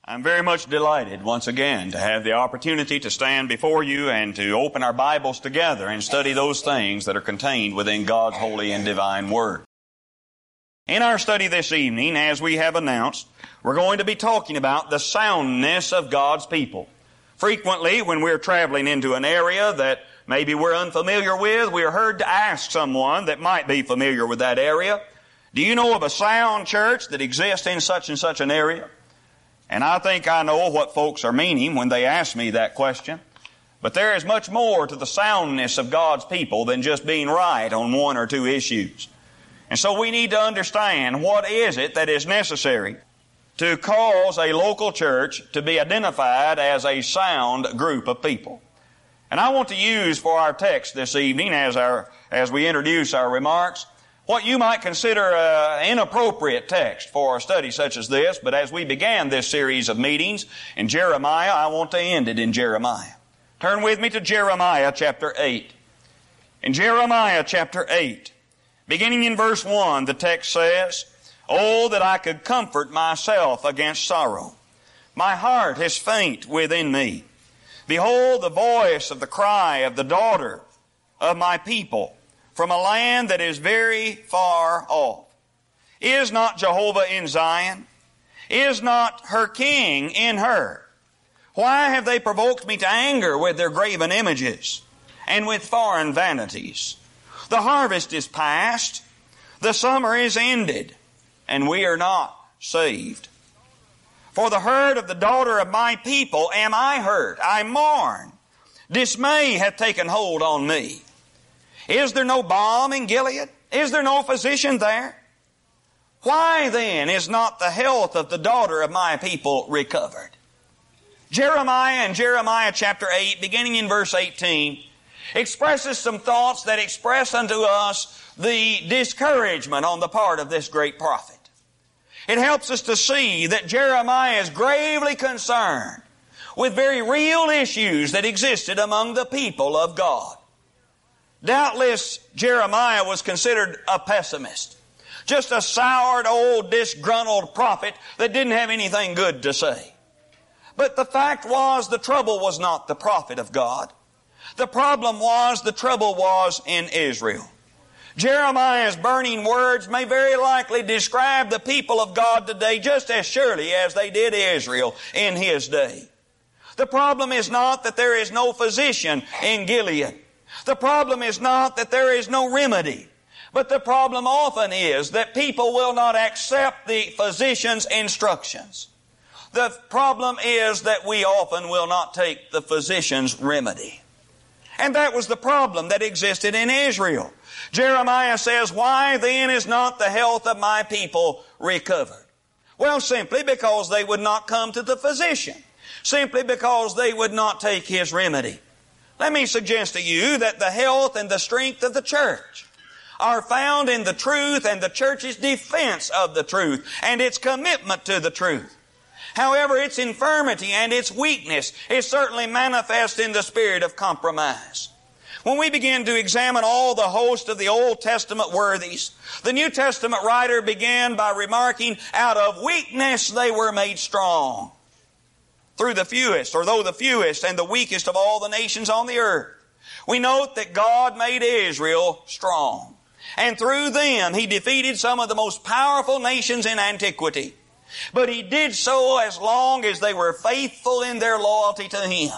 I'm very much delighted once again to have the opportunity to stand before you and to open our Bibles together and study those things that are contained within God's holy and divine Word. In our study this evening, as we have announced, we're going to be talking about the soundness of God's people. Frequently, when we're traveling into an area that maybe we're unfamiliar with, we are heard to ask someone that might be familiar with that area, do you know of a sound church that exists in such and such an area? And I think I know what folks are meaning when they ask me that question. But there is much more to the soundness of God's people than just being right on one or two issues. And so we need to understand what is it that is necessary to cause a local church to be identified as a sound group of people. And I want to use for our text this evening as we introduce our remarks what you might consider an inappropriate text for a study such as this, but as we began this series of meetings in Jeremiah, I want to end it in Jeremiah. Turn with me to Jeremiah chapter 8. In Jeremiah chapter 8, beginning in verse 1, the text says, "Oh, that I could comfort myself against sorrow. My heart is faint within me. Behold the voice of the cry of the daughter of my people, from a land that is very far off. Is not Jehovah in Zion? Is not her king in her? Why have they provoked me to anger with their graven images and with foreign vanities? The harvest is past, the summer is ended, and we are not saved. For the hurt of the daughter of my people am I hurt, I mourn. Dismay hath taken hold on me. Is there no balm in Gilead? Is there no physician there? Why then is not the health of the daughter of my people recovered?" Jeremiah in Jeremiah chapter 8, beginning in verse 18, expresses some thoughts that express unto us the discouragement on the part of this great prophet. It helps us to see that Jeremiah is gravely concerned with very real issues that existed among the people of God. Doubtless, Jeremiah was considered a pessimist, just a soured, old, disgruntled prophet that didn't have anything good to say. But the fact was, the trouble was not the prophet of God. The trouble was in Israel. Jeremiah's burning words may very likely describe the people of God today just as surely as they did Israel in his day. The problem is not that there is no physician in Gilead. The problem is not that there is no remedy, but the problem often is that people will not accept the physician's instructions. The problem is that we often will not take the physician's remedy. And that was the problem that existed in Israel. Jeremiah says, "Why then is not the health of my people recovered?" Well, simply because they would not come to the physician. Simply because they would not take his remedy. Let me suggest to you that the health and the strength of the church are found in the truth and the church's defense of the truth and its commitment to the truth. However, its infirmity and its weakness is certainly manifest in the spirit of compromise. When we begin to examine all the host of the Old Testament worthies, the New Testament writer began by remarking, "Out of weakness they were made strong." Through the fewest, or though the fewest and the weakest of all the nations on the earth, we note that God made Israel strong. And through them He defeated some of the most powerful nations in antiquity. But He did so as long as they were faithful in their loyalty to Him.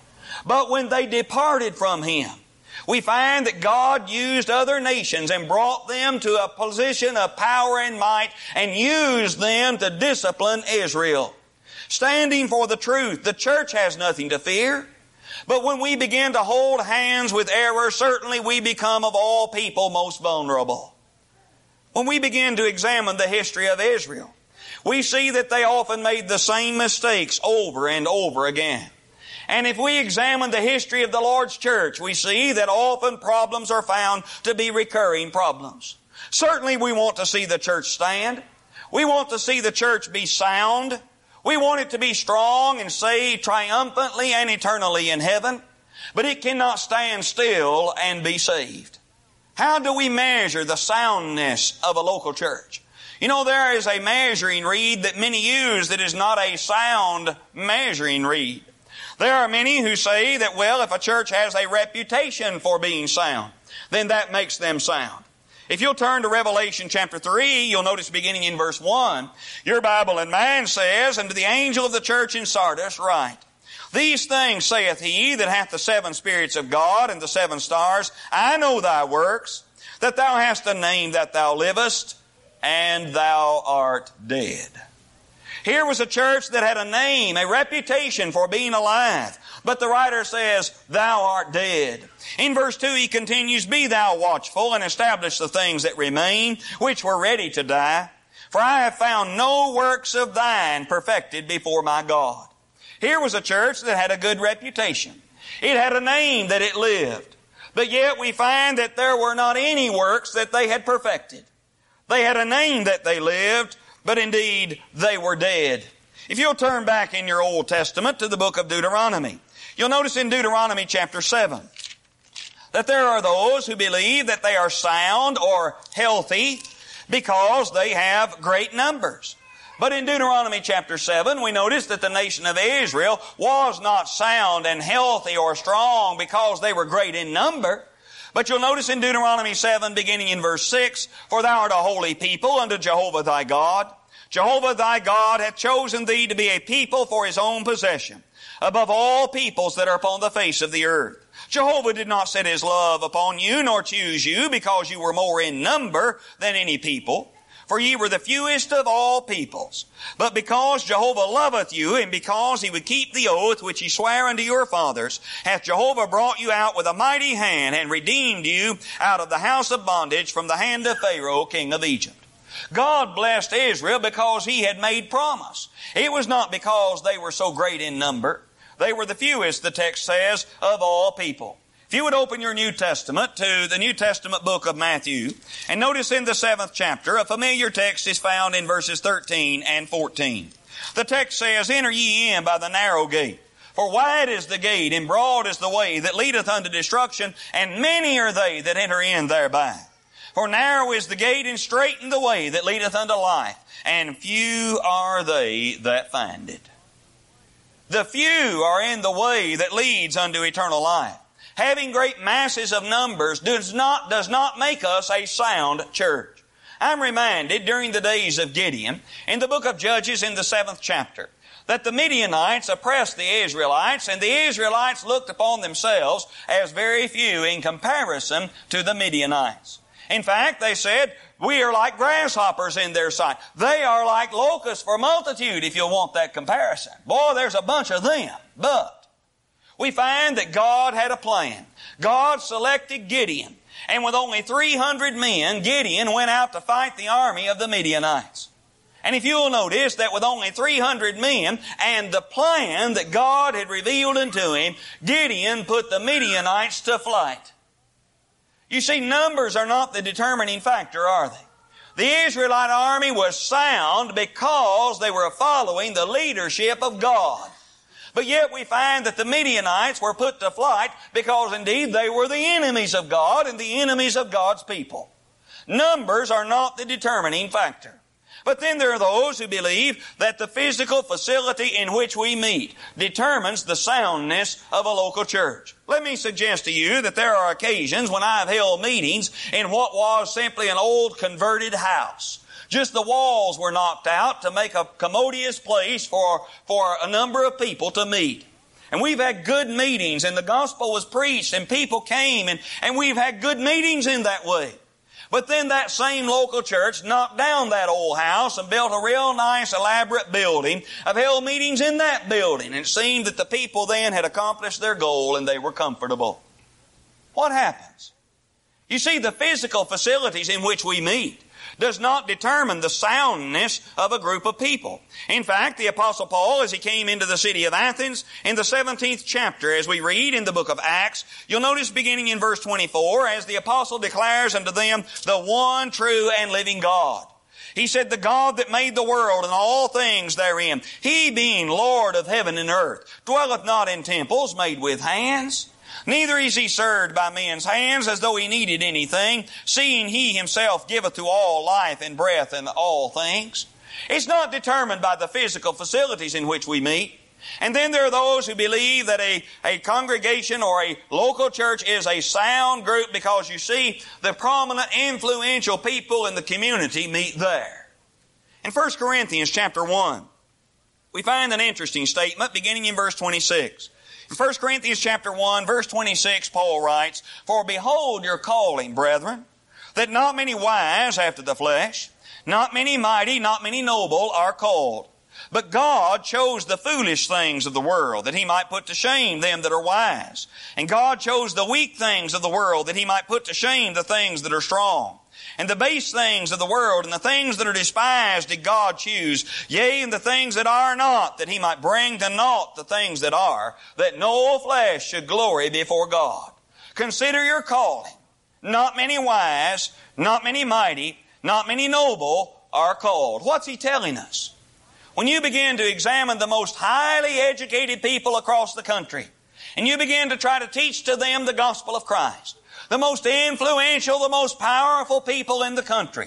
But when they departed from Him, we find that God used other nations and brought them to a position of power and might and used them to discipline Israel. Standing for the truth, the church has nothing to fear. But when we begin to hold hands with error, certainly we become of all people most vulnerable. When we begin to examine the history of Israel, we see that they often made the same mistakes over and over again. And if we examine the history of the Lord's church, we see that often problems are found to be recurring problems. Certainly we want to see the church stand. We want to see the church be sound. We want it to be strong and saved triumphantly and eternally in heaven. But it cannot stand still and be saved. How do we measure the soundness of a local church? You know, there is a measuring reed that many use that is not a sound measuring reed. There are many who say that, well, if a church has a reputation for being sound, then that makes them sound. If you'll turn to Revelation chapter 3, you'll notice beginning in verse 1, your Bible and mine says, "And to the angel of the church in Sardis write, These things saith he that hath the 7 spirits of God and the 7 stars, I know thy works, that thou hast a name that thou livest, and thou art dead." Here was a church that had a name, a reputation for being alive. But the writer says, "Thou art dead." In verse 2 he continues, "Be thou watchful and establish the things that remain, which were ready to die. For I have found no works of thine perfected before my God." Here was a church that had a good reputation. It had a name that it lived. But yet we find that there were not any works that they had perfected. They had a name that they lived, but indeed they were dead. If you'll turn back in your Old Testament to the book of Deuteronomy, you'll notice in Deuteronomy chapter 7 that there are those who believe that they are sound or healthy because they have great numbers. But in Deuteronomy chapter 7, we notice that the nation of Israel was not sound and healthy or strong because they were great in number. But you'll notice in Deuteronomy 7, beginning in verse 6, "For thou art a holy people unto Jehovah thy God. Jehovah thy God hath chosen thee to be a people for his own possession, above all peoples that are upon the face of the earth. Jehovah did not set his love upon you, nor choose you, because you were more in number than any people. For ye were the fewest of all peoples. But because Jehovah loveth you, and because he would keep the oath which he sware unto your fathers, hath Jehovah brought you out with a mighty hand, and redeemed you out of the house of bondage from the hand of Pharaoh, king of Egypt." God blessed Israel because he had made promise. It was not because they were so great in number. They were the fewest, the text says, of all people. If you would open your New Testament to the New Testament book of Matthew, and notice in the 7th chapter, a familiar text is found in verses 13 and 14. The text says, "Enter ye in by the narrow gate. For wide is the gate, and broad is the way that leadeth unto destruction, and many are they that enter in thereby. For narrow is the gate, and straiten the way that leadeth unto life, and few are they that find it." The few are in the way that leads unto eternal life. Having great masses of numbers does not make us a sound church. I'm reminded during the days of Gideon, in the book of Judges in the 7th chapter, that the Midianites oppressed the Israelites, and the Israelites looked upon themselves as very few in comparison to the Midianites. In fact, they said, "We are like grasshoppers in their sight. They are like locusts for multitude," if you want that comparison. Boy, there's a bunch of them. But we find that God had a plan. God selected Gideon, and with only 300 men, Gideon went out to fight the army of the Midianites. And if you'll notice that with only 300 men and the plan that God had revealed unto him, Gideon put the Midianites to flight. You see, numbers are not the determining factor, are they? The Israelite army was sound because they were following the leadership of God. But yet we find that the Midianites were put to flight because indeed they were the enemies of God and the enemies of God's people. Numbers are not the determining factor. But then there are those who believe that the physical facility in which we meet determines the soundness of a local church. Let me suggest to you that there are occasions when I've held meetings in what was simply an old converted house. Just the walls were knocked out to make a commodious place for a number of people to meet. And we've had good meetings, and the gospel was preached, and people came, and we've had good meetings in that way. But then that same local church knocked down that old house and built a real nice, elaborate building. I've held meetings in that building, and it seemed that the people then had accomplished their goal and they were comfortable. What happens? You see, the physical facilities in which we meet does not determine the soundness of a group of people. In fact, the Apostle Paul, as he came into the city of Athens, in the 17th chapter, as we read in the book of Acts, you'll notice beginning in verse 24, as the Apostle declares unto them the one true and living God. He said, "The God that made the world and all things therein, He being Lord of heaven and earth, dwelleth not in temples made with hands, Neither is he served by men's hands as though he needed anything, seeing he himself giveth to all life and breath and all things. It's not determined by the physical facilities in which we meet. And then there are those who believe that a congregation or a local church is a sound group because you see the prominent, influential people in the community meet there. In 1 Corinthians chapter 1, we find an interesting statement beginning in verse 26. In 1 Corinthians chapter 1, verse 26, Paul writes, For behold your calling, brethren, that not many wise after the flesh, not many mighty, not many noble are called. But God chose the foolish things of the world, that He might put to shame them that are wise. And God chose the weak things of the world, that He might put to shame the things that are strong. And the base things of the world and the things that are despised did God choose, yea, and the things that are not, that He might bring to naught the things that are, that no flesh should glory before God. Consider your calling. Not many wise, not many mighty, not many noble are called. What's he telling us? When you begin to examine the most highly educated people across the country, and you begin to try to teach to them the gospel of Christ, the most influential, the most powerful people in the country,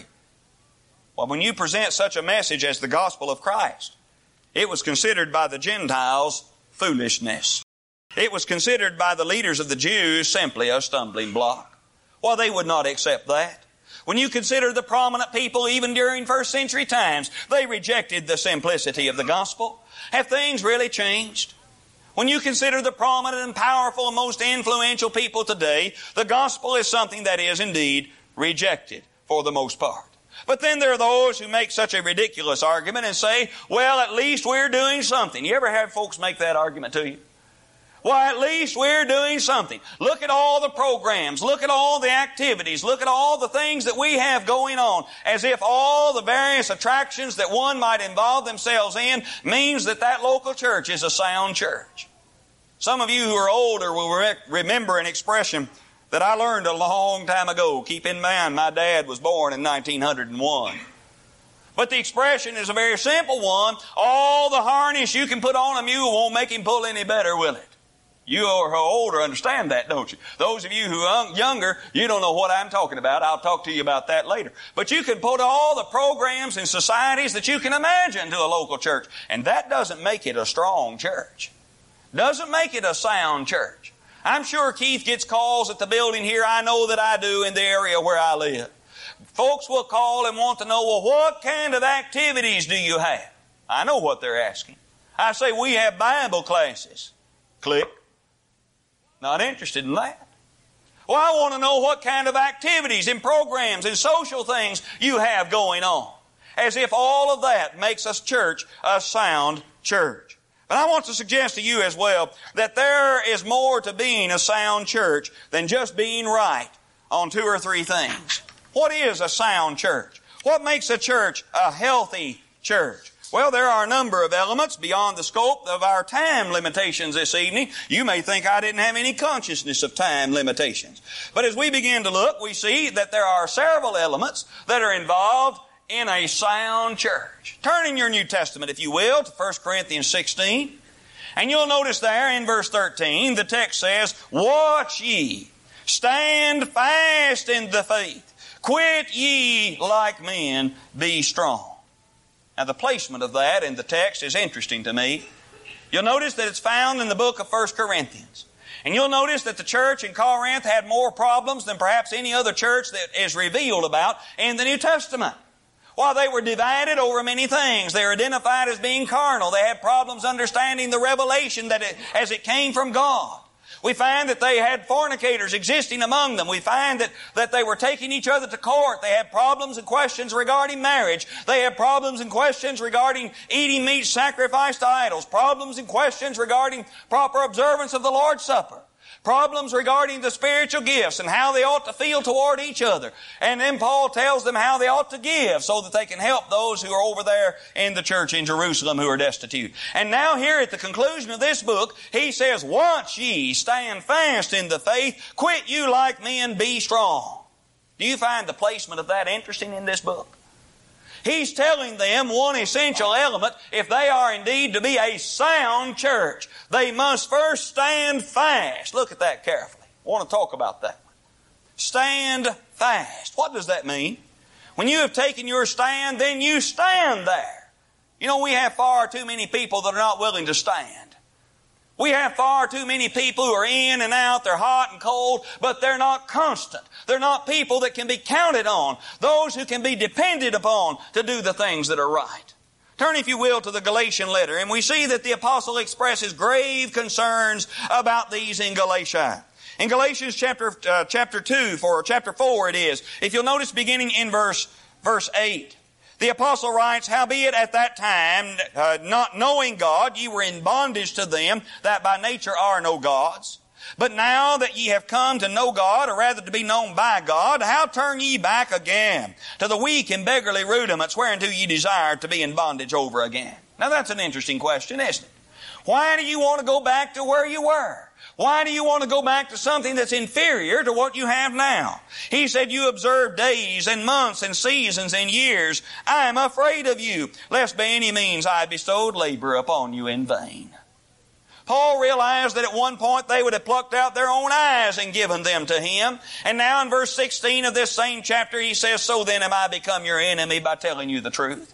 well, when you present such a message as the gospel of Christ, it was considered by the Gentiles foolishness. It was considered by the leaders of the Jews simply a stumbling block. Well, they would not accept that. When you consider the prominent people even during first century times, they rejected the simplicity of the gospel. Have things really changed? When you consider the prominent and powerful and most influential people today, the gospel is something that is indeed rejected for the most part. But then there are those who make such a ridiculous argument and say, well, at least we're doing something. You ever have folks make that argument to you? Well, at least we're doing something. Look at all the programs. Look at all the activities. Look at all the things that we have going on. As if all the various attractions that one might involve themselves in means that that local church is a sound church. Some of you who are older will remember an expression that I learned a long time ago. Keep in mind, my dad was born in 1901. But the expression is a very simple one. All the harness you can put on a mule won't make him pull any better, will it? You who are older understand that, don't you? Those of you who are younger, you don't know what I'm talking about. I'll talk to you about that later. But you can put all the programs and societies that you can imagine to a local church, and that doesn't make it a strong church. Doesn't make it a sound church. I'm sure Keith gets calls at the building here. I know that I do in the area where I live. Folks will call and want to know, well, what kind of activities do you have? I know what they're asking. I say, we have Bible classes. Click. Not interested in that. Well, I want to know what kind of activities and programs and social things you have going on. As if all of that makes us church a sound church. But I want to suggest to you as well that there is more to being a sound church than just being right on 2 or 3 things. What is a sound church? What makes a church a healthy church? Well, there are a number of elements beyond the scope of our time limitations this evening. You may think I didn't have any consciousness of time limitations. But as we begin to look, we see that there are several elements that are involved in a sound church. Turn in your New Testament, if you will, to 1 Corinthians 16. And you'll notice there in verse 13, the text says, Watch ye, stand fast in the faith, quit ye like men, be strong. Now, the placement of that in the text is interesting to me. You'll notice that it's found in the book of 1 Corinthians. And you'll notice that the church in Corinth had more problems than perhaps any other church that is revealed about in the New Testament. While they were divided over many things, they were identified as being carnal. They had problems understanding the revelation as it came from God. We find that they had fornicators existing among them. We find that they were taking each other to court. They had problems and questions regarding marriage. They had problems and questions regarding eating meat sacrificed to idols. Problems and questions regarding proper observance of the Lord's Supper. Problems regarding the spiritual gifts and how they ought to feel toward each other. And then Paul tells them how they ought to give so that they can help those who are over there in the church in Jerusalem who are destitute. And now here at the conclusion of this book, he says, Watch ye, stand fast in the faith, quit you like men, be strong. Do you find the placement of that interesting in this book? He's telling them one essential element, if they are indeed to be a sound church, they must first stand fast. Look at that carefully. I want to talk about that one. Stand fast. What does that mean? When you have taken your stand, then you stand there. You know, we have far too many people that are not willing to stand. We have far too many people who are in and out, they're hot and cold, but they're not constant. They're not people that can be counted on, those who can be depended upon to do the things that are right. Turn, if you will, to the Galatian letter, and we see that the apostle expresses grave concerns about these in Galatia. In Galatians chapter 2, or chapter 4 it is, if you'll notice beginning in verse 8, the apostle writes, "Howbeit at that time, not knowing God, ye were in bondage to them that by nature are no gods. But now that ye have come to know God, or rather to be known by God, how turn ye back again to the weak and beggarly rudiments whereunto ye desire to be in bondage over again?" Now that's an interesting question, isn't it? Why do you want to go back to where you were? Why do you want to go back to something that's inferior to what you have now? He said, "You observe days and months and seasons and years. I am afraid of you, lest by any means I bestowed labor upon you in vain." Paul realized that at one point they would have plucked out their own eyes and given them to him. And now in verse 16 of this same chapter he says, "So then am I become your enemy by telling you the truth?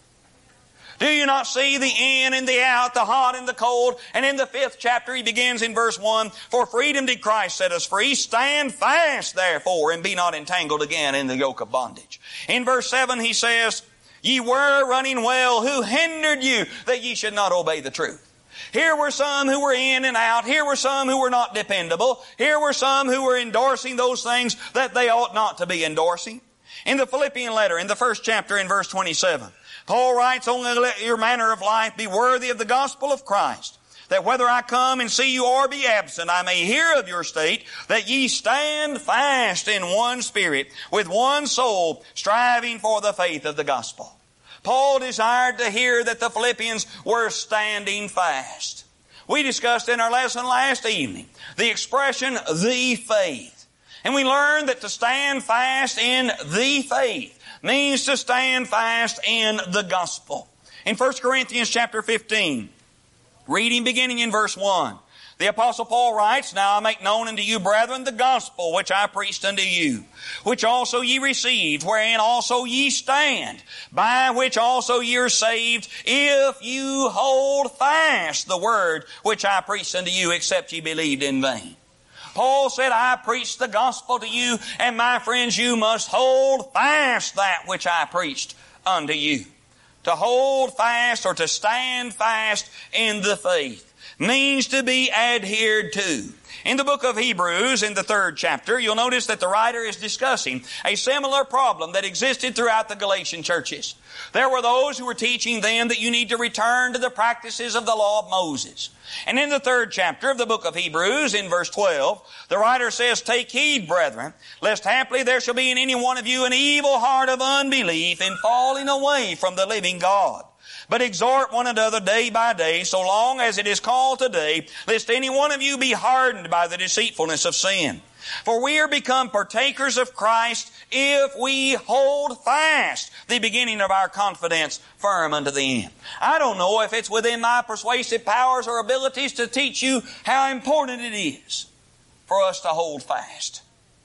Do you not see the in and the out, the hot and the cold?" And in the 5th chapter he begins in verse 1, "For freedom did Christ set us free. Stand fast therefore, and be not entangled again in the yoke of bondage." In verse 7 he says, "Ye were running well. Who hindered you that ye should not obey the truth?" Here were some who were in and out. Here were some who were not dependable. Here were some who were endorsing those things that they ought not to be endorsing. In the Philippian letter, in the 1st chapter, in verse 27, Paul writes, "Only let your manner of life be worthy of the gospel of Christ, that whether I come and see you or be absent, I may hear of your state, that ye stand fast in one spirit, with one soul, striving for the faith of the gospel." Paul desired to hear that the Philippians were standing fast. We discussed in our lesson last evening the expression, "the faith." And we learned that to stand fast in the faith means to stand fast in the gospel. In 1 Corinthians chapter 15, reading beginning in verse 1, the apostle Paul writes, "Now I make known unto you, brethren, the gospel which I preached unto you, which also ye received, wherein also ye stand, by which also ye are saved, if you hold fast the word which I preached unto you, except ye believed in vain." Paul said, "I preached the gospel to you, and my friends, you must hold fast that which I preached unto you." To hold fast or to stand fast in the faith means to be adhered to. In the book of Hebrews, in the 3rd chapter, you'll notice that the writer is discussing a similar problem that existed throughout the Galatian churches. There were those who were teaching them that you need to return to the practices of the law of Moses. And in the 3rd chapter of the book of Hebrews, in verse 12, the writer says, "Take heed, brethren, lest haply there shall be in any one of you an evil heart of unbelief in falling away from the living God. But exhort one another day by day, so long as it is called today, lest any one of you be hardened by the deceitfulness of sin. For we are become partakers of Christ if we hold fast the beginning of our confidence firm unto the end." I don't know if it's within my persuasive powers or abilities to teach you how important it is for us to hold fast.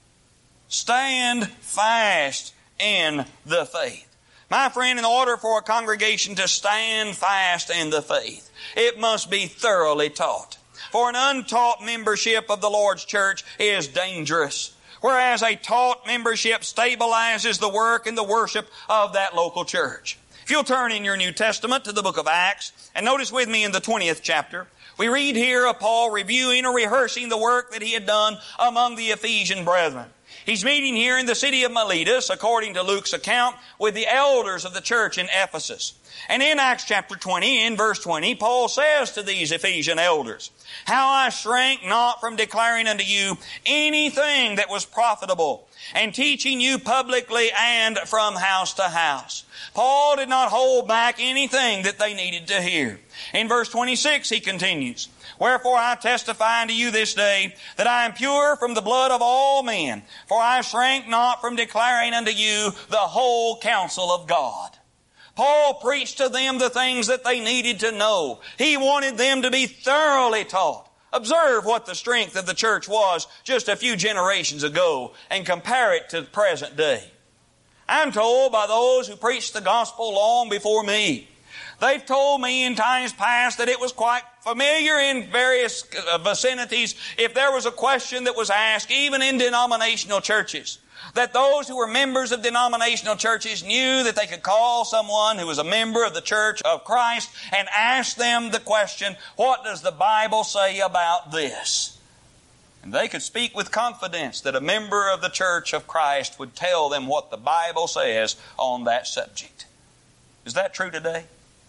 Stand fast in the faith. My friend, in order for a congregation to stand fast in the faith, it must be thoroughly taught. For an untaught membership of the Lord's church is dangerous, whereas a taught membership stabilizes the work and the worship of that local church. If you'll turn in your New Testament to the book of Acts, and notice with me in the 20th chapter, we read here of Paul reviewing or rehearsing the work that he had done among the Ephesian brethren. He's meeting here in the city of Miletus, according to Luke's account, with the elders of the church in Ephesus. And in Acts chapter 20, in verse 20, Paul says to these Ephesian elders, "How I shrank not from declaring unto you anything that was profitable, and teaching you publicly and from house to house." Paul did not hold back anything that they needed to hear. In verse 26 he continues, "Wherefore I testify unto you this day that I am pure from the blood of all men, for I shrank not from declaring unto you the whole counsel of God." Paul preached to them the things that they needed to know. He wanted them to be thoroughly taught. Observe what the strength of the church was just a few generations ago and compare it to the present day. I'm told by those who preached the gospel long before me, they've told me in times past that it was quite familiar in various vicinities if there was a question that was asked, even in denominational churches, that those who were members of denominational churches knew that they could call someone who was a member of the Church of Christ and ask them the question, what does the Bible say about this? And they could speak with confidence that a member of the Church of Christ would tell them what the Bible says on that subject. Is that true today?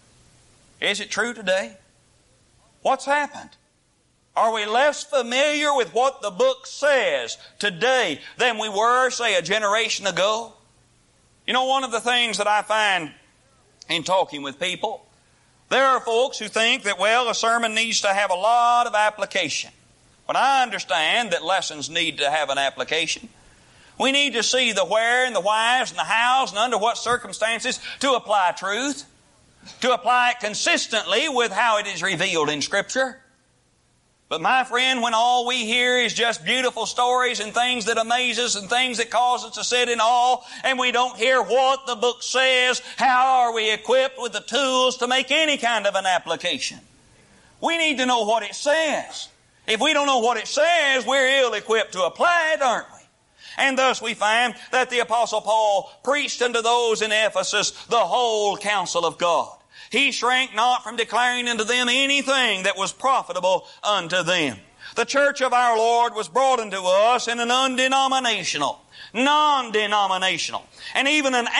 Is it true today? What's happened? Are we less familiar with what the book says today than we were, say, a generation ago? You know, one of the things that I find in talking with people, there are folks who think that, well, a sermon needs to have a lot of application. But I understand that lessons need to have an application. We need to see the where and the whys and the hows and under what circumstances to apply truth, to apply it consistently with how it is revealed in Scripture. But my friend, when all we hear is just beautiful stories and things that amaze us and things that cause us to sit in awe, and we don't hear what the book says, how are we equipped with the tools to make any kind of an application? We need to know what it says. If we don't know what it says, we're ill-equipped to apply it, aren't we? And thus we find that the Apostle Paul preached unto those in Ephesus the whole counsel of God. He shrank not from declaring unto them anything that was profitable unto them. The church of our Lord was brought unto us in an undenominational, non-denominational, and even an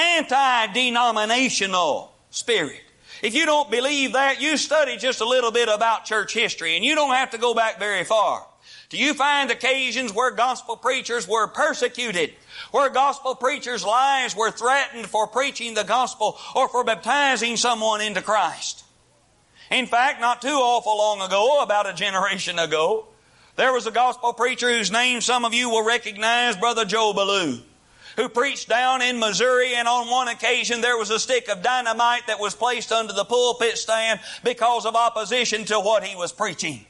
anti-denominational spirit. If you don't believe that, you study just a little bit about church history, and you don't have to go back very far. Do you find occasions where gospel preachers were persecuted, where gospel preachers' lives were threatened for preaching the gospel or for baptizing someone into Christ? In fact, not too awful long ago, about a generation ago, there was a gospel preacher whose name some of you will recognize, Brother Joe Ballou, who preached down in Missouri, and on one occasion there was a stick of dynamite that was placed under the pulpit stand because of opposition to what he was preaching.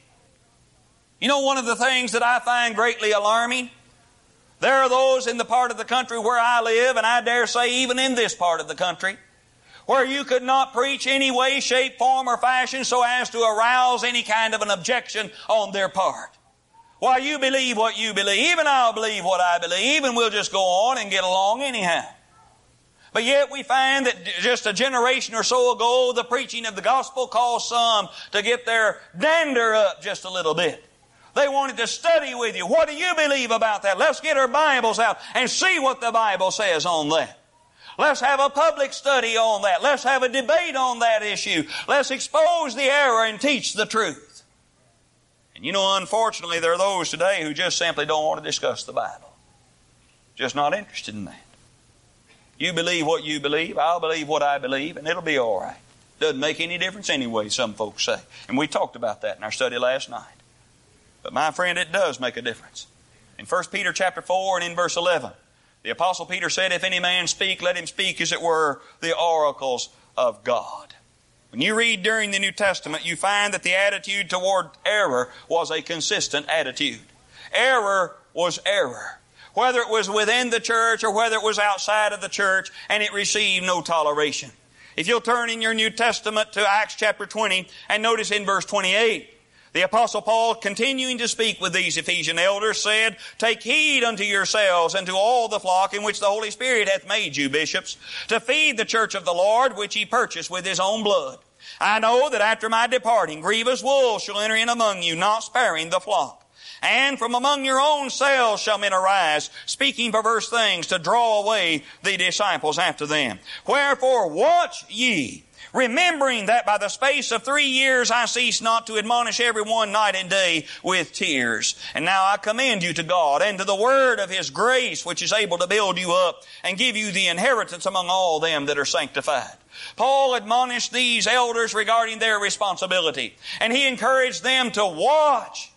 You know, one of the things that I find greatly alarming, there are those in the part of the country where I live, and I dare say even in this part of the country, where you could not preach any way, shape, form, or fashion so as to arouse any kind of an objection on their part. Why, you believe what you believe, and I'll believe what I believe, and we'll just go on and get along anyhow. But yet we find that just a generation or so ago, the preaching of the gospel caused some to get their dander up just a little bit. They wanted to study with you. What do you believe about that? Let's get our Bibles out and see what the Bible says on that. Let's have a public study on that. Let's have a debate on that issue. Let's expose the error and teach the truth. And you know, unfortunately, there are those today who just simply don't want to discuss the Bible. Just not interested in that. You believe what you believe, I'll believe what I believe, and it'll be all right. Doesn't make any difference anyway, some folks say. And we talked about that in our study last night. But my friend, it does make a difference. In 1 Peter chapter 4 and in verse 11, the Apostle Peter said, if any man speak, let him speak as it were the oracles of God. When you read during the New Testament, you find that the attitude toward error was a consistent attitude. Error was error, whether it was within the church or whether it was outside of the church, and it received no toleration. If you'll turn in your New Testament to Acts chapter 20 and notice in verse 28, the Apostle Paul, continuing to speak with these Ephesian elders, said, take heed unto yourselves and to all the flock in which the Holy Spirit hath made you bishops, to feed the church of the Lord, which he purchased with his own blood. I know that after my departing, grievous wolves shall enter in among you, not sparing the flock. And from among your own selves shall men arise, speaking perverse things, to draw away the disciples after them. Wherefore watch ye, remembering that by the space of 3 years I cease not to admonish every one night and day with tears. And now I commend you to God and to the word of his grace, which is able to build you up and give you the inheritance among all them that are sanctified. Paul admonished these elders regarding their responsibility, and he encouraged them to watch.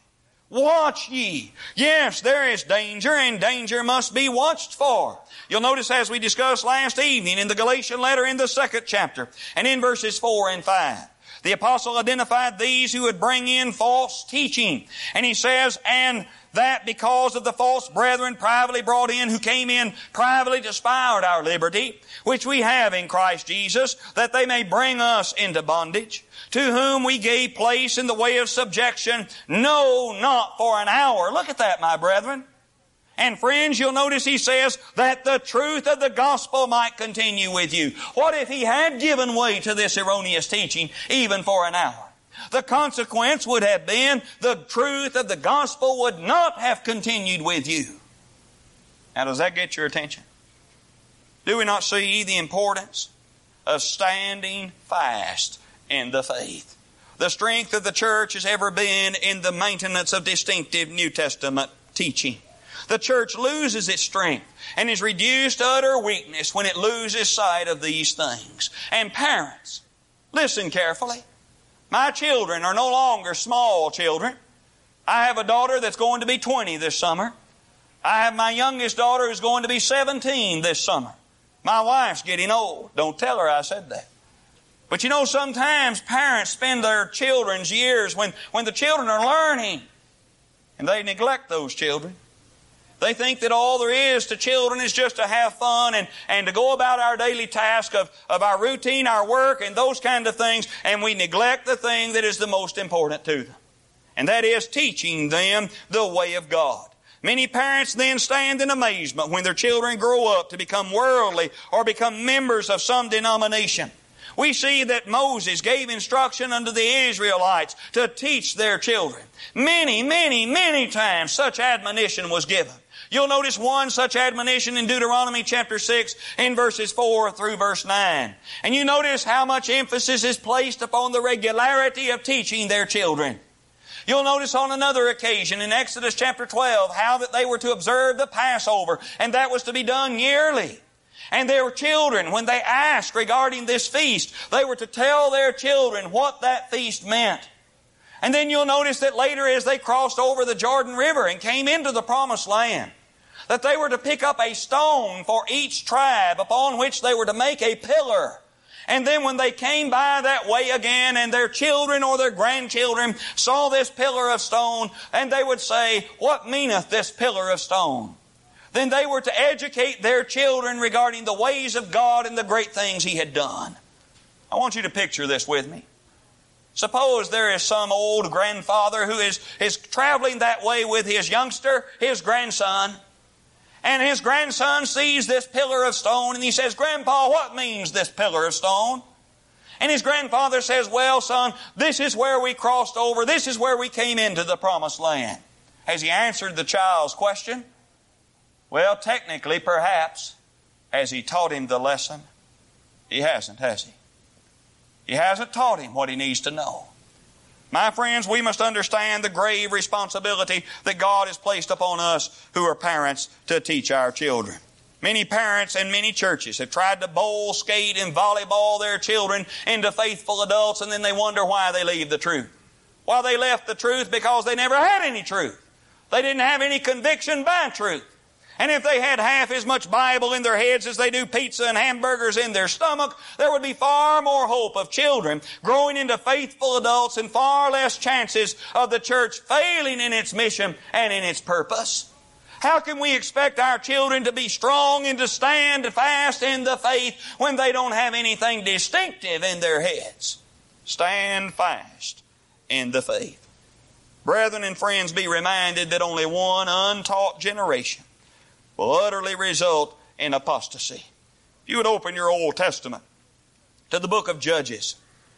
Watch ye. Yes, there is danger, and danger must be watched for. You'll notice, as we discussed last evening in the Galatian letter in the 2nd chapter, and in verses 4 and 5, the apostle identified these who would bring in false teaching. And he says, and that because of the false brethren privately brought in, who came in privately to spy out our liberty, which we have in Christ Jesus, that they may bring us into bondage, to whom we gave place in the way of subjection, no, not for an hour. Look at that, my brethren. And friends, you'll notice he says that the truth of the gospel might continue with you. What if he had given way to this erroneous teaching even for an hour? The consequence would have been the truth of the gospel would not have continued with you. Now, does that get your attention? Do we not see the importance of standing fast in the faith? The strength of the church has ever been in the maintenance of distinctive New Testament teaching. The church loses its strength and is reduced to utter weakness when it loses sight of these things. And parents, listen carefully. My children are no longer small children. I have a daughter that's going to be 20 this summer. I have my youngest daughter who's going to be 17 this summer. My wife's getting old. Don't tell her I said that. But you know, sometimes parents spend their children's years when the children are learning, and they neglect those children. They think that all there is to children is just to have fun and to go about our daily task of our routine, our work, and those kind of things, and we neglect the thing that is the most important to them. And that is teaching them the way of God. Many parents then stand in amazement when their children grow up to become worldly or become members of some denomination. We see that Moses gave instruction unto the Israelites to teach their children. Many times such admonition was given. You'll notice one such admonition in Deuteronomy chapter 6 in verses 4 through verse 9. And you notice how much emphasis is placed upon the regularity of teaching their children. You'll notice on another occasion in Exodus chapter 12 how that they were to observe the Passover, and that was to be done yearly. And their children, when they asked regarding this feast, they were to tell their children what that feast meant. And then you'll notice that later, as they crossed over the Jordan River and came into the Promised Land, that they were to pick up a stone for each tribe upon which they were to make a pillar. And then when they came by that way again, and their children or their grandchildren saw this pillar of stone, and they would say, "What meaneth this pillar of stone?" Then they were to educate their children regarding the ways of God and the great things He had done. I want you to picture this with me. Suppose there is some old grandfather who is traveling that way with his youngster, his grandson, and his grandson sees this pillar of stone and he says, "Grandpa, what means this pillar of stone?" And his grandfather says, "Well, son, this is where we crossed over. This is where we came into the Promised Land." Has he answered the child's question? Well, technically, perhaps. Has he taught him the lesson? He hasn't, has he? He hasn't taught him what he needs to know. My friends, we must understand the grave responsibility that God has placed upon us who are parents to teach our children. Many parents and many churches have tried to bowl, skate, and volleyball their children into faithful adults, and then they wonder why they leave the truth. Well, they left the truth because they never had any truth. They didn't have any conviction by truth. And if they had half as much Bible in their heads as they do pizza and hamburgers in their stomach, there would be far more hope of children growing into faithful adults and far less chances of the church failing in its mission and in its purpose. How can we expect our children to be strong and to stand fast in the faith when they don't have anything distinctive in their heads? Stand fast in the faith. Brethren and friends, be reminded that only one untaught generation will utterly result in apostasy. If you would open your Old Testament to the book of Judges,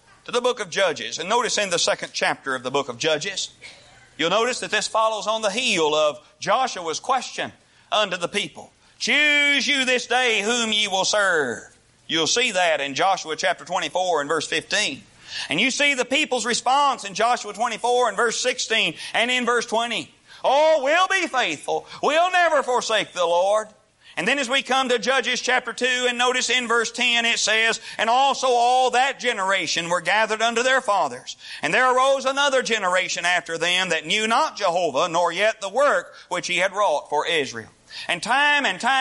and notice in the 2nd chapter of the book of Judges, you'll notice that this follows on the heel of Joshua's question unto the people. "Choose you this day whom ye will serve." You'll see that in Joshua chapter 24 and verse 15. And you see the people's response in Joshua 24 and verse 16 and in verse 20. "Oh, we'll be faithful. We'll never forsake the Lord." And then as we come to Judges chapter 2, and notice in verse 10 it says, "And also all that generation were gathered unto their fathers. And there arose another generation after them that knew not Jehovah, nor yet the work which He had wrought for Israel." And time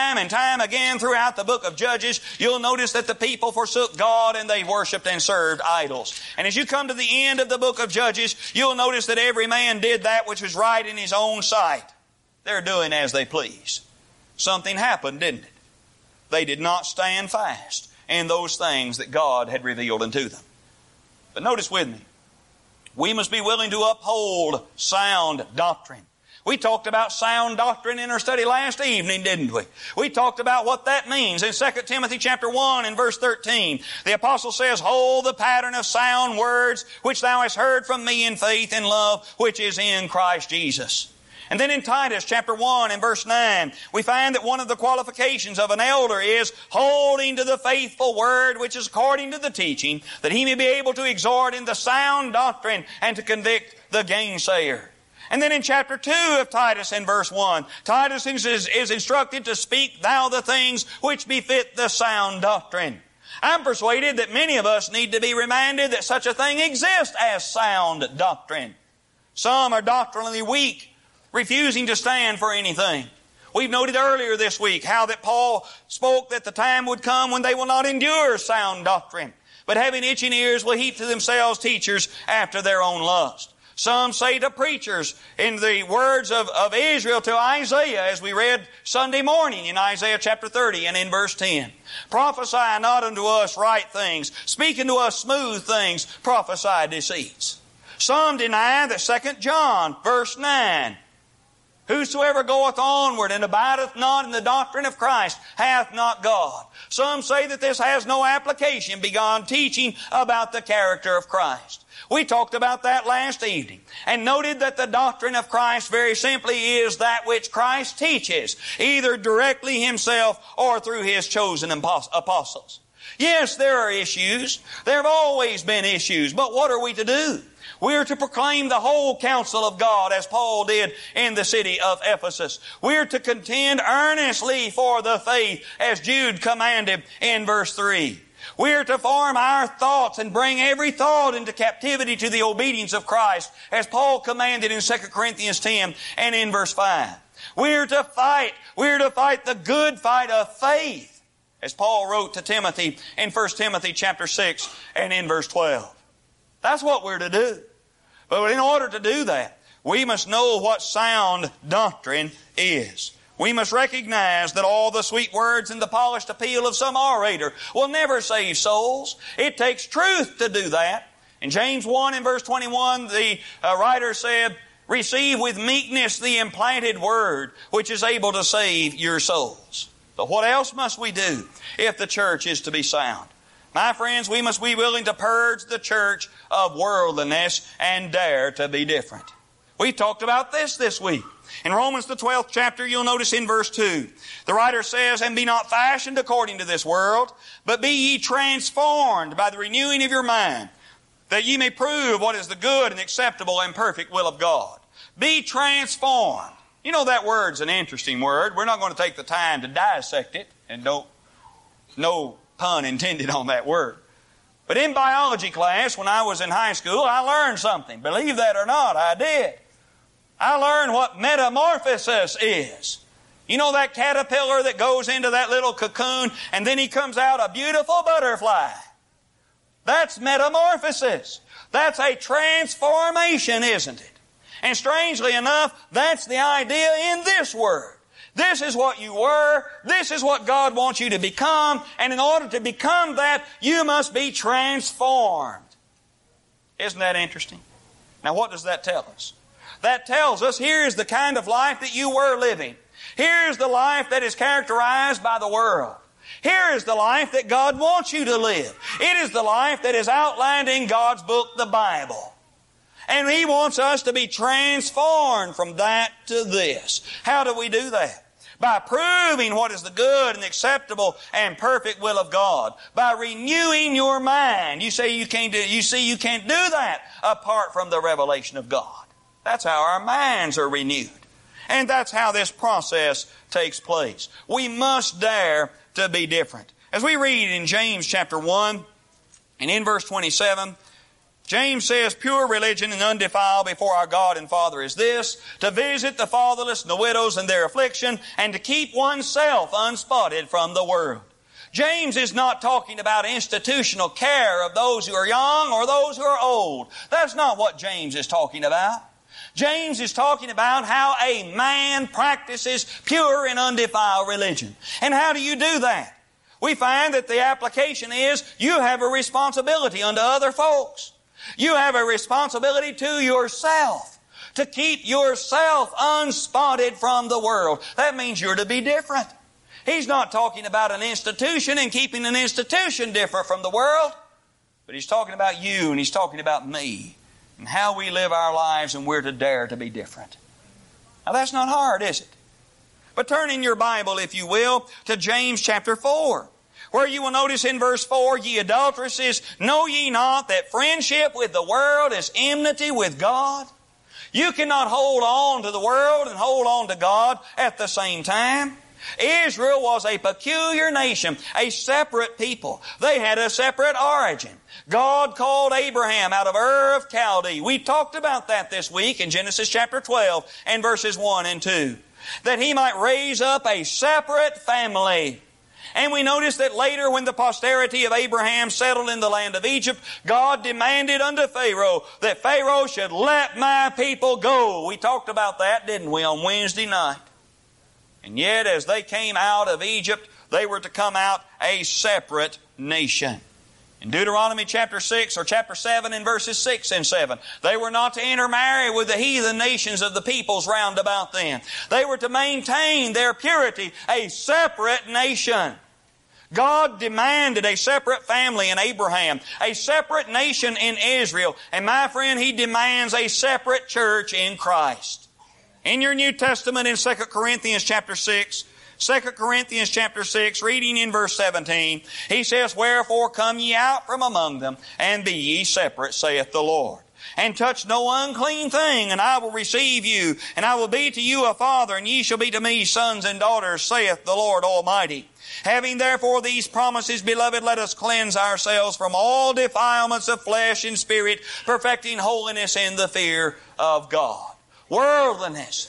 again throughout the book of Judges, you'll notice that the people forsook God and they worshiped and served idols. And as you come to the end of the book of Judges, you'll notice that every man did that which was right in his own sight. They're doing as they please. Something happened, didn't it? They did not stand fast in those things that God had revealed unto them. But notice with me, we must be willing to uphold sound doctrine. We talked about sound doctrine in our study last evening, didn't we? We talked about what that means. In 2 Timothy chapter 1 and verse 13, the apostle says, "Hold the pattern of sound words which thou hast heard from me in faith and love which is in Christ Jesus." And then in Titus chapter 1 and verse 9, we find that one of the qualifications of an elder is holding to the faithful word which is according to the teaching, that he may be able to exhort in the sound doctrine and to convict the gainsayer. And then in chapter 2 of Titus in verse 1, Titus is instructed to speak thou the things which befit the sound doctrine. I'm persuaded that many of us need to be reminded that such a thing exists as sound doctrine. Some are doctrinally weak, refusing to stand for anything. We've noted earlier this week how that Paul spoke that the time would come when they will not endure sound doctrine, but having itching ears will heap to themselves teachers after their own lust. Some say to preachers, in the words of Israel to Isaiah, as we read Sunday morning in Isaiah chapter 30 and in verse 10, "Prophesy not unto us right things, speak unto us smooth things, prophesy deceits." Some deny that 2 John verse 9, "Whosoever goeth onward and abideth not in the doctrine of Christ hath not God." Some say that this has no application beyond teaching about the character of Christ. We talked about that last evening and noted that the doctrine of Christ very simply is that which Christ teaches, either directly Himself or through His chosen apostles. Yes, there are issues. There have always been issues, but what are we to do? We are to proclaim the whole counsel of God as Paul did in the city of Ephesus. We are to contend earnestly for the faith as Jude commanded in verse 3. We are to form our thoughts and bring every thought into captivity to the obedience of Christ as Paul commanded in 2 Corinthians 10 and in verse 5. We are to fight. We are to fight the good fight of faith as Paul wrote to Timothy in 1 Timothy chapter 6 and in verse 12. That's what we're to do. But in order to do that, we must know what sound doctrine is. We must recognize that all the sweet words and the polished appeal of some orator will never save souls. It takes truth to do that. In James 1 and verse 21, the writer said, "Receive with meekness the implanted word, which is able to save your souls." But what else must we do if the church is to be sound? My friends, we must be willing to purge the church of worldliness and dare to be different. We talked about this week. In Romans the 12th chapter, you'll notice in verse 2, the writer says, "And be not fashioned according to this world, but be ye transformed by the renewing of your mind, that ye may prove what is the good and acceptable and perfect will of God." Be transformed. You know, that word's an interesting word. We're not going to take the time to dissect it, and no pun intended on that word. But in biology class, when I was in high school, I learned something. Believe that or not, I did. I learned what metamorphosis is. You know that caterpillar that goes into that little cocoon and then he comes out a beautiful butterfly? That's metamorphosis. That's a transformation, isn't it? And strangely enough, that's the idea in this word. This is what you were. This is what God wants you to become. And in order to become that, you must be transformed. Isn't that interesting? Now, what does that tell us? That tells us here is the kind of life that you were living. Here is the life that is characterized by the world. Here is the life that God wants you to live. It is the life that is outlined in God's book, the Bible. And He wants us to be transformed from that to this. How do we do that? By proving what is the good and acceptable and perfect will of God. By renewing your mind. You say you can't do that apart from the revelation of God. That's how our minds are renewed. And that's how this process takes place. We must dare to be different. As we read in James chapter 1 and in verse 27, James says, pure religion and undefiled before our God and Father is this, to visit the fatherless and the widows in their affliction, and to keep oneself unspotted from the world. James is not talking about institutional care of those who are young or those who are old. That's not what James is talking about. James is talking about how a man practices pure and undefiled religion. And how do you do that? We find that the application is you have a responsibility unto other folks. You have a responsibility to yourself to keep yourself unspotted from the world. That means you're to be different. He's not talking about an institution and keeping an institution different from the world. But he's talking about you and he's talking about me and how we live our lives, and we're to dare to be different. Now that's not hard, is it? But turn in your Bible, if you will, to James chapter 4. Where you will notice in verse 4, ye adulteresses, know ye not that friendship with the world is enmity with God? You cannot hold on to the world and hold on to God at the same time. Israel was a peculiar nation, a separate people. They had a separate origin. God called Abraham out of Ur of Chaldee. We talked about that this week in Genesis chapter 12 and verses 1 and 2. That he might raise up a separate family. And we notice that later when the posterity of Abraham settled in the land of Egypt, God demanded unto Pharaoh that Pharaoh should let my people go. We talked about that, didn't we, on Wednesday night? And yet as they came out of Egypt, they were to come out a separate nation. In Deuteronomy chapter 6 or chapter 7 in verses 6 and 7, they were not to intermarry with the heathen nations of the peoples round about them. They were to maintain their purity, a separate nation. God demanded a separate family in Abraham, a separate nation in Israel, and my friend, He demands a separate church in Christ. In your New Testament in 2 Corinthians chapter 6, 2 Corinthians chapter 6, reading in verse 17, he says, wherefore come ye out from among them, and be ye separate, saith the Lord. And touch no unclean thing, and I will receive you, and I will be to you a father, and ye shall be to me sons and daughters, saith the Lord Almighty. Having therefore these promises, beloved, let us cleanse ourselves from all defilements of flesh and spirit, perfecting holiness in the fear of God. Worldliness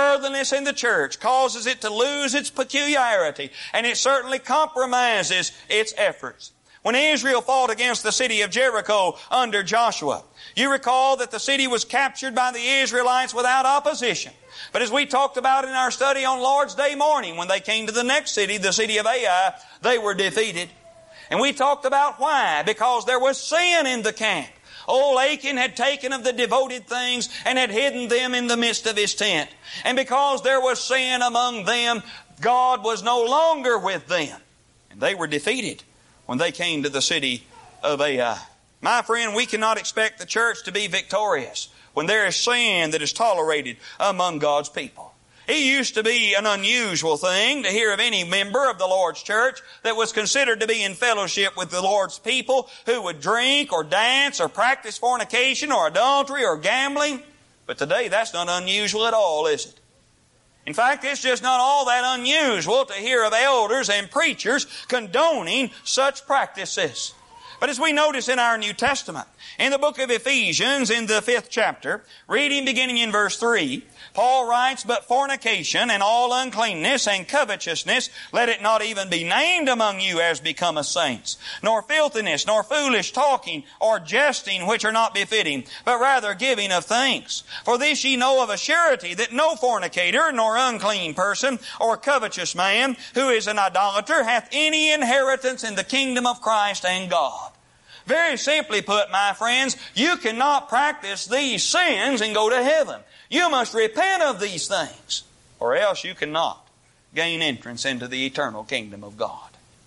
in the church causes it to lose its peculiarity, and it certainly compromises its efforts. When Israel fought against the city of Jericho under Joshua, you recall that the city was captured by the Israelites without opposition. But as we talked about in our study on Lord's Day morning, when they came to the next city, the city of Ai, they were defeated. And we talked about why. Because there was sin in the camp. Old Achan had taken of the devoted things and had hidden them in the midst of his tent. And because there was sin among them, God was no longer with them. And they were defeated when they came to the city of Ai. My friend, we cannot expect the church to be victorious when there is sin that is tolerated among God's people. It used to be an unusual thing to hear of any member of the Lord's church that was considered to be in fellowship with the Lord's people who would drink or dance or practice fornication or adultery or gambling. But today that's not unusual at all, is it? In fact, it's just not all that unusual to hear of elders and preachers condoning such practices. But as we notice in our New Testament, in the book of Ephesians, in the 5th chapter, reading beginning in verse 3, Paul writes, but fornication and all uncleanness and covetousness, let it not even be named among you as becometh saints, nor filthiness, nor foolish talking, or jesting, which are not befitting, but rather giving of thanks. For this ye know of a surety, that no fornicator, nor unclean person, or covetous man, who is an idolater, hath any inheritance in the kingdom of Christ and God. Very simply put, my friends, you cannot practice these sins and go to heaven. You must repent of these things, or else you cannot gain entrance into the eternal kingdom of God.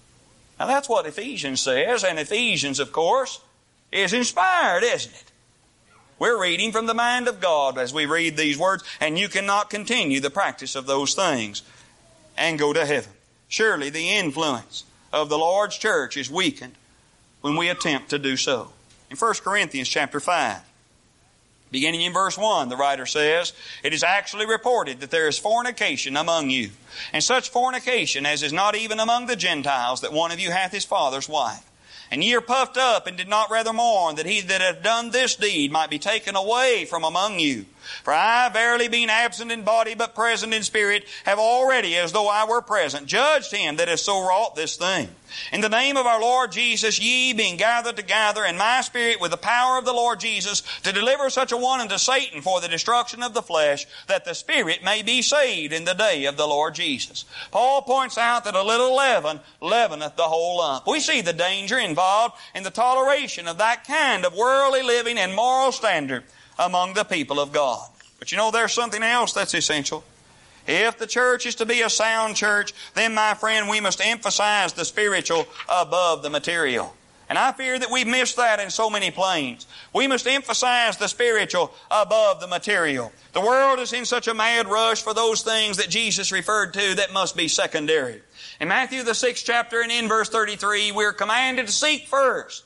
Now that's what Ephesians says, and Ephesians, of course, is inspired, isn't it? We're reading from the mind of God as we read these words, and you cannot continue the practice of those things and go to heaven. Surely the influence of the Lord's church is weakened when we attempt to do so. In 1 Corinthians chapter 5, Beginning in verse 1, the writer says, "It is actually reported that there is fornication among you, and such fornication as is not even among the Gentiles, that one of you hath his father's wife. And ye are puffed up, and did not rather mourn, that he that hath done this deed might be taken away from among you. For I, verily being absent in body, but present in spirit, have already, as though I were present, judged him that has so wrought this thing. In the name of our Lord Jesus, ye being gathered together in my spirit with the power of the Lord Jesus, to deliver such a one unto Satan for the destruction of the flesh, that the spirit may be saved in the day of the Lord Jesus." Paul points out that a little leaven leaveneth the whole lump. We see the danger involved in the toleration of that kind of worldly living and moral standard among the people of God. But you know, there's something else that's essential. If the church is to be a sound church, then, my friend, we must emphasize the spiritual above the material. And I fear that we've missed that in so many planes. We must emphasize the spiritual above the material. The world is in such a mad rush for those things that Jesus referred to that must be secondary. In Matthew the 6th chapter and in verse 33, we're commanded to seek first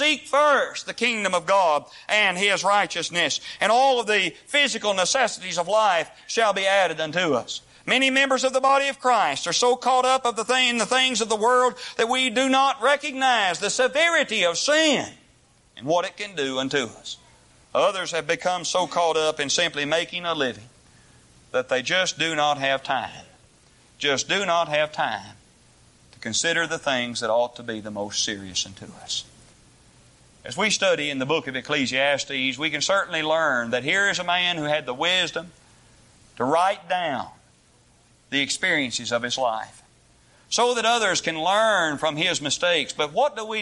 the kingdom of God and His righteousness, and all of the physical necessities of life shall be added unto us. Many members of the body of Christ are so caught up in the things of the world that we do not recognize the severity of sin and what it can do unto us. Others have become so caught up in simply making a living that they just do not have time. Just do not have time to consider the things that ought to be the most serious unto us. As we study in the book of Ecclesiastes, we can certainly learn that here is a man who had the wisdom to write down the experiences of his life so that others can learn from his mistakes. But what do?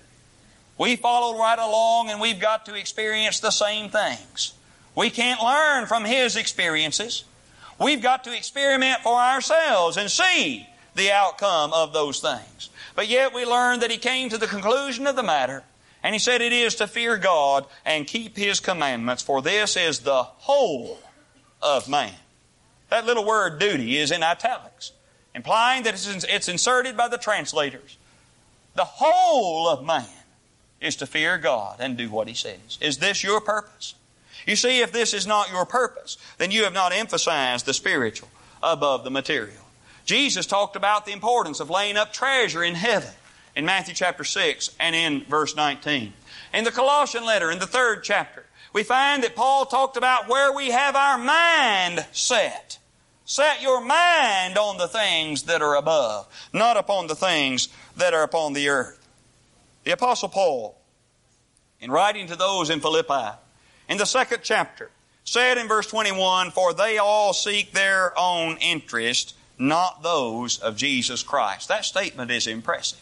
We follow right along, and we've got to experience the same things. We can't learn from his experiences. We've got to experiment for ourselves and see the outcome of those things. But yet we learn that he came to the conclusion of the matter, and he said it is to fear God and keep His commandments, for this is the whole of man. That little word duty is in italics, implying that it's inserted by the translators. The whole of man is to fear God and do what He says. Is this your purpose? You see, if this is not your purpose, then you have not emphasized the spiritual above the material. Jesus talked about the importance of laying up treasure in heaven in Matthew chapter 6 and in verse 19. In the Colossian letter, in the 3rd chapter, we find that Paul talked about where we have our mind set. Set your mind on the things that are above, not upon the things that are upon the earth. The Apostle Paul, in writing to those in Philippi, in the 2nd chapter, said in verse 21, "For they all seek their own interest, not those of Jesus Christ." That statement is impressive.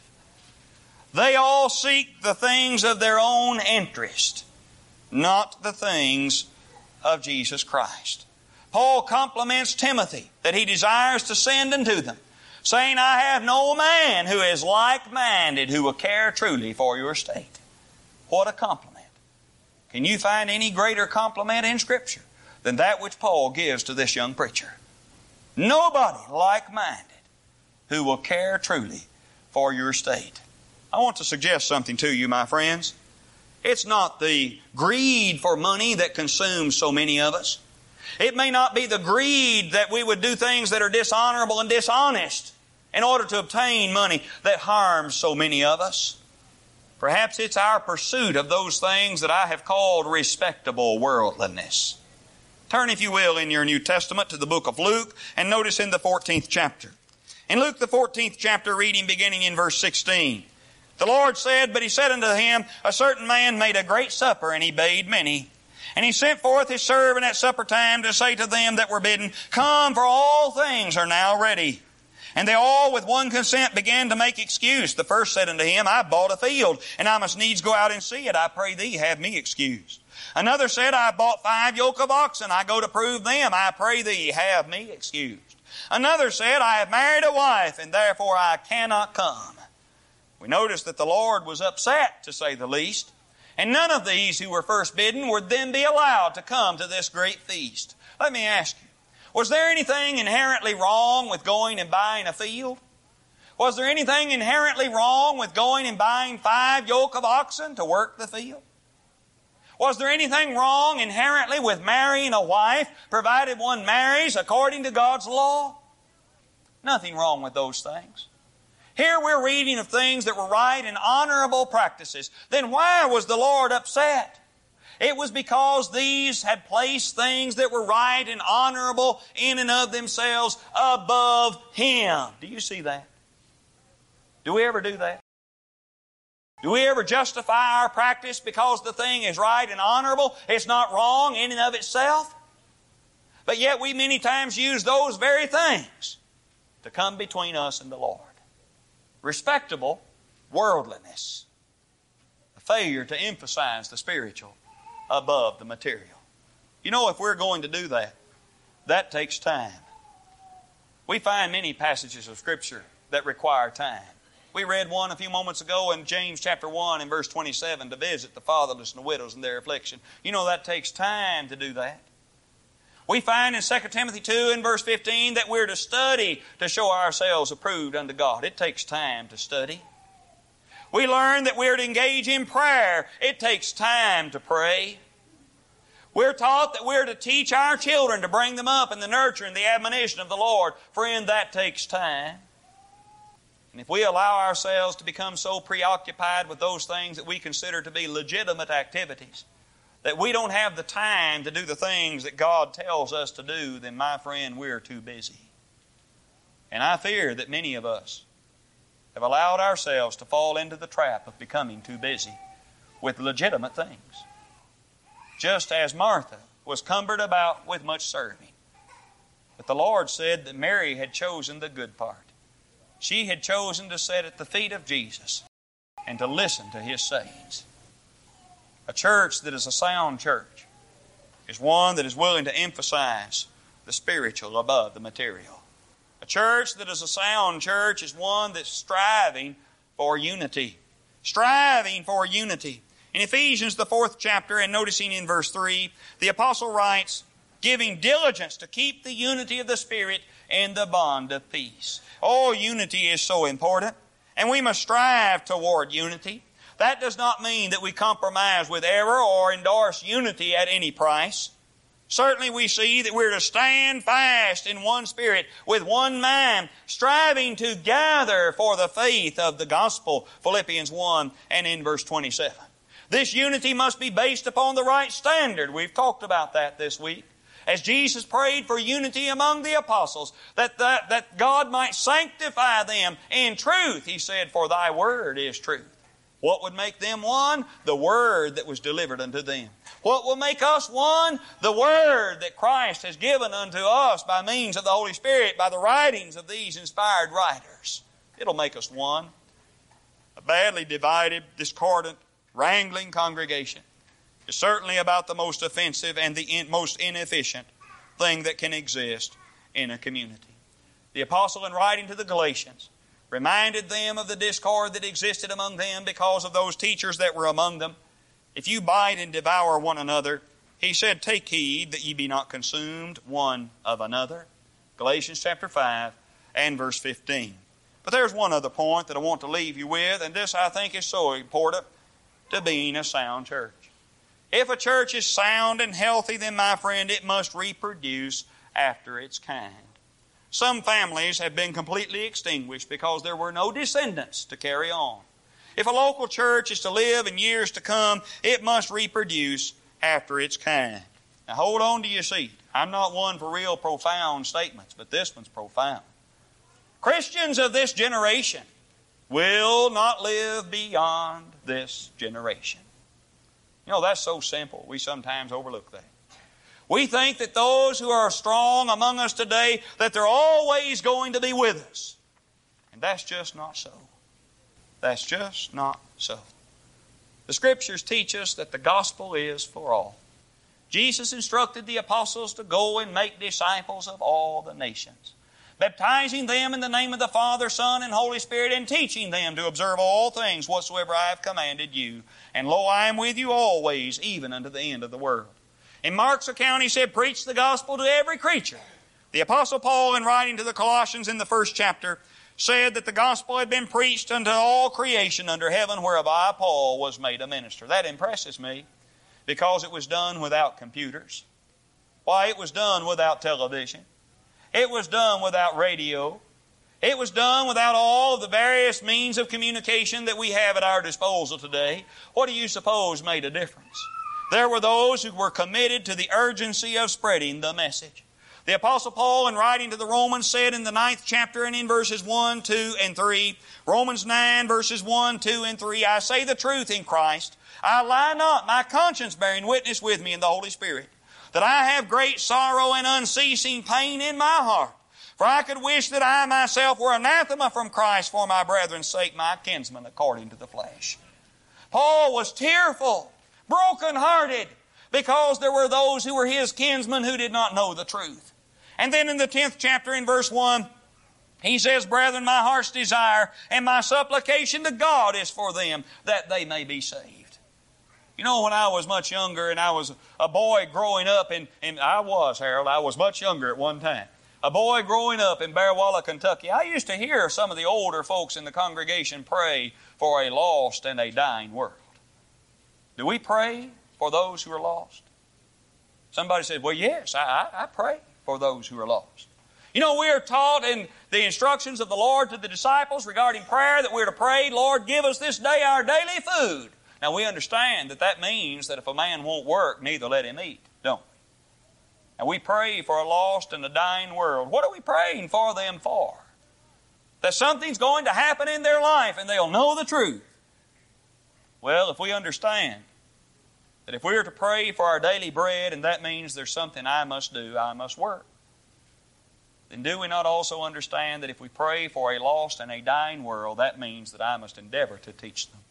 They all seek the things of their own interest, not the things of Jesus Christ. Paul compliments Timothy that he desires to send unto them, saying, "I have no man who is like-minded who will care truly for your state." What a compliment. Can you find any greater compliment in Scripture than that which Paul gives to this young preacher? Nobody like-minded who will care truly for your state. I want to suggest something to you, my friends. It's not the greed for money that consumes so many of us. It may not be the greed that we would do things that are dishonorable and dishonest in order to obtain money that harms so many of us. Perhaps it's our pursuit of those things that I have called respectable worldliness. Turn, if you will, in your New Testament to the book of Luke, and notice in the 14th chapter. In Luke the 14th chapter, reading beginning in verse 16. The Lord said, "But He said unto him, A certain man made a great supper, and he bade many. And he sent forth his servant at supper time to say to them that were bidden, Come, for all things are now ready. And they all with one consent began to make excuse. The first said unto him, I bought a field, and I must needs go out and see it. I pray thee, have me excused. Another said, I bought 5 yoke of oxen. I go to prove them. I pray thee, have me excused. Another said, I have married a wife, and therefore I cannot come. We notice that the Lord was upset, to say the least. And none of these who were first bidden would then be allowed to come to this great feast. Let me ask you, was there anything inherently wrong with going and buying a field? Was there anything inherently wrong with going and buying 5 yoke of oxen to work the field? Was there anything wrong inherently with marrying a wife, provided one marries according to God's law? Nothing wrong with those things. Here we're reading of things that were right and honorable practices. Then why was the Lord upset? It was because these had placed things that were right and honorable in and of themselves above Him. Do you see that? Do we ever do that? Do we ever justify our practice because the thing is right and honorable? It's not wrong in and of itself. But yet we many times use those very things to come between us and the Lord. Respectable worldliness. A failure to emphasize the spiritual above the material. You know, if we're going to do that, that takes time. We find many passages of Scripture that require time. We read one a few moments ago in James chapter 1 and verse 27, to visit the fatherless and the widows in their affliction. You know, that takes time to do that. We find in 2 Timothy 2 and verse 15 that we're to study to show ourselves approved unto God. It takes time to study. We learn that we're to engage in prayer. It takes time to pray. We're taught that we're to teach our children to bring them up in the nurture and the admonition of the Lord. Friend, that takes time. And if we allow ourselves to become so preoccupied with those things that we consider to be legitimate activities, that we don't have the time to do the things that God tells us to do, then my friend, we're too busy. And I fear that many of us have allowed ourselves to fall into the trap of becoming too busy with legitimate things. Just as Martha was cumbered about with much serving. But the Lord said that Mary had chosen the good part. She had chosen to sit at the feet of Jesus and to listen to His sayings. A church that is a sound church is one that is willing to emphasize the spiritual above the material. A church that is a sound church is one that's striving for unity. Striving for unity. In Ephesians, the 4th chapter, and noticing in verse 3, the apostle writes, giving diligence to keep the unity of the Spirit in the bond of peace. Oh, unity is so important, and we must strive toward unity. That does not mean that we compromise with error or endorse unity at any price. Certainly we see that we're to stand fast in one spirit, with one mind, striving together for the faith of the gospel, Philippians 1 and in verse 27. This unity must be based upon the right standard. We've talked about that this week. As Jesus prayed for unity among the apostles, that God might sanctify them in truth, He said, for Thy word is truth. What would make them one? The word that was delivered unto them. What will make us one? The word that Christ has given unto us by means of the Holy Spirit, by the writings of these inspired writers. It'll make us one. A badly divided, discordant, wrangling congregation is certainly about the most offensive and the most inefficient thing that can exist in a community. The apostle, in writing to the Galatians, reminded them of the discord that existed among them because of those teachers that were among them. If you bite and devour one another, he said, take heed that ye be not consumed one of another. Galatians chapter 5 and verse 15. But there's one other point that I want to leave you with, and this I think is so important to being a sound church. If a church is sound and healthy, then my friend, it must reproduce after its kind. Some families have been completely extinguished because there were no descendants to carry on. If a local church is to live in years to come, it must reproduce after its kind. Now hold on to your seat. I'm not one for real profound statements, but this one's profound. Christians of this generation will not live beyond this generation. You know, that's so simple. We sometimes overlook that. We think that those who are strong among us today, that they're always going to be with us. And that's just not so. That's just not so. The Scriptures teach us that the gospel is for all. Jesus instructed the apostles to go and make disciples of all the nations, baptizing them in the name of the Father, Son, and Holy Spirit, and teaching them to observe all things whatsoever I have commanded you. And lo, I am with you always, even unto the end of the world. In Mark's account, he said, preach the gospel to every creature. The Apostle Paul, in writing to the Colossians in the 1st chapter, said that the gospel had been preached unto all creation under heaven, whereof I, Paul, was made a minister. That impresses me. Because it was done without computers. Why, it was done without television. It was done without radio. It was done without all of the various means of communication that we have at our disposal today. What do you suppose made a difference? There were those who were committed to the urgency of spreading the message. The Apostle Paul, in writing to the Romans, said in the 9th chapter and in verses 1, 2, and 3, Romans 9, verses 1, 2, and 3, I say the truth in Christ. I lie not, my conscience bearing witness with me in the Holy Spirit, that I have great sorrow and unceasing pain in my heart. For I could wish that I myself were anathema from Christ for my brethren's sake, my kinsmen according to the flesh. Paul was tearful, broken-hearted, because there were those who were his kinsmen who did not know the truth. And then in the 10th chapter in verse 1, he says, Brethren, my heart's desire and my supplication to God is for them, that they may be saved. You know, when I was much younger and I was a boy growing up, and I was much younger at one time. A boy growing up in Bear Walla, Kentucky, I used to hear some of the older folks in the congregation pray for a lost and a dying world. Do we pray for those who are lost? Somebody said, well, yes, I pray for those who are lost. You know, we are taught in the instructions of the Lord to the disciples regarding prayer that we're to pray, Lord, give us this day our daily food. Now, we understand that means that if a man won't work, neither let him eat, don't we? And we pray for a lost and a dying world. What are we praying for them for? That something's going to happen in their life and they'll know the truth. Well, if we understand that if we are to pray for our daily bread, and that means there's something I must do, I must work, then do we not also understand that if we pray for a lost and a dying world, that means that I must endeavor to teach them?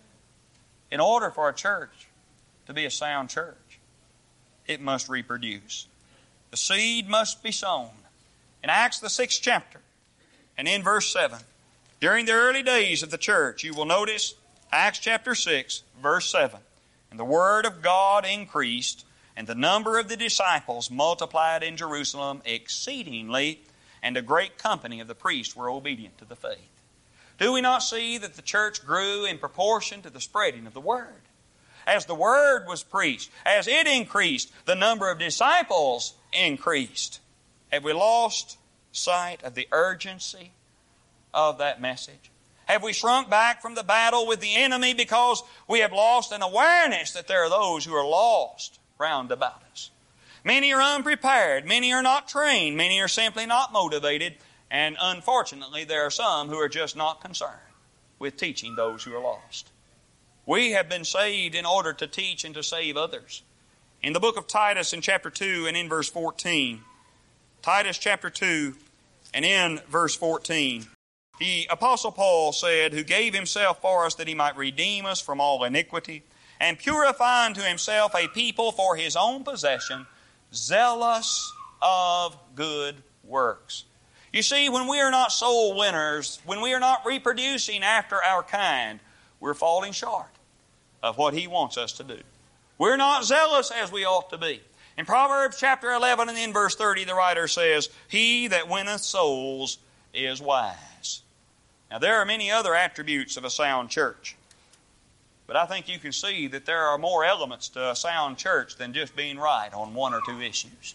In order for a church to be a sound church, it must reproduce. The seed must be sown. In Acts the 6th chapter, and in verse 7, during the early days of the church, you will notice Acts chapter 6, verse 7, and the word of God increased, and the number of the disciples multiplied in Jerusalem exceedingly, and a great company of the priests were obedient to the faith. Do we not see that the church grew in proportion to the spreading of the word? As the word was preached, as it increased, the number of disciples increased. Have we lost sight of the urgency of that message? Have we shrunk back from the battle with the enemy because we have lost an awareness that there are those who are lost round about us? Many are unprepared. Many are not trained. Many are simply not motivated. And unfortunately, there are some who are just not concerned with teaching those who are lost. We have been saved in order to teach and to save others. In the book of Titus in chapter 2 and in verse 14, Titus chapter 2 and in verse 14, the Apostle Paul said, who gave himself for us that he might redeem us from all iniquity, and purify unto himself a people for his own possession, zealous of good works. You see, when we are not soul winners, when we are not reproducing after our kind, we're falling short of what he wants us to do. We're not zealous as we ought to be. In Proverbs chapter 11 and in verse 30, the writer says, he that winneth souls is wise. Now, there are many other attributes of a sound church. But I think you can see that there are more elements to a sound church than just being right on one or two issues.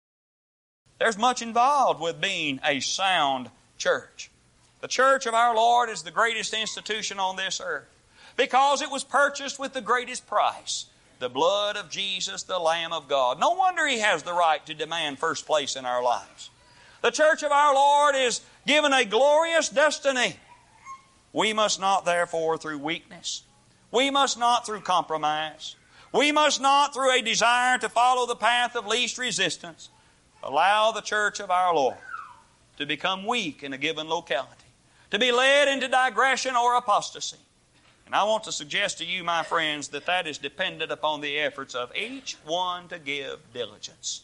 There's much involved with being a sound church. The church of our Lord is the greatest institution on this earth because it was purchased with the greatest price, the blood of Jesus, the Lamb of God. No wonder He has the right to demand first place in our lives. The church of our Lord is given a glorious destiny. We must not, therefore, through weakness, we must not through compromise, we must not through a desire to follow the path of least resistance, allow the church of our Lord to become weak in a given locality, to be led into digression or apostasy. And I want to suggest to you, my friends, that that is dependent upon the efforts of each one to give diligence.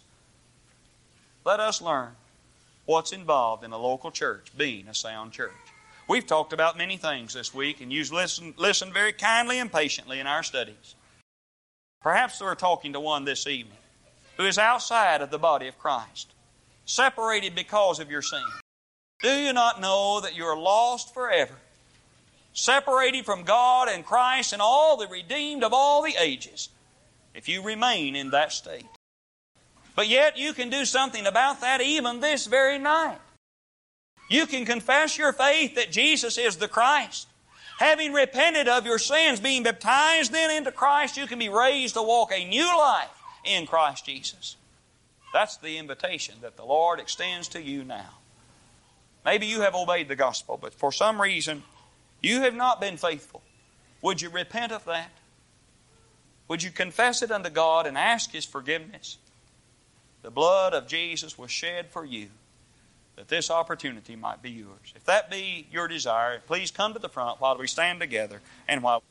Let us learn what's involved in a local church being a sound church. We've talked about many things this week, and you've listened very kindly and patiently in our studies. Perhaps we're talking to one this evening who is outside of the body of Christ, separated because of your sin. Do you not know that you're lost forever, separated from God and Christ and all the redeemed of all the ages? if you remain in that state. But yet you can do something about that even this very night. You can confess your faith that Jesus is the Christ. Having repented of your sins, being baptized then into Christ, you can be raised to walk a new life in Christ Jesus. That's the invitation that the Lord extends to you now. Maybe you have obeyed the gospel, but for some reason you have not been faithful. Would you repent of that? Would you confess it unto God and ask His forgiveness? The blood of Jesus was shed for you, that this opportunity might be yours. If that be your desire, please come to the front while we stand together and while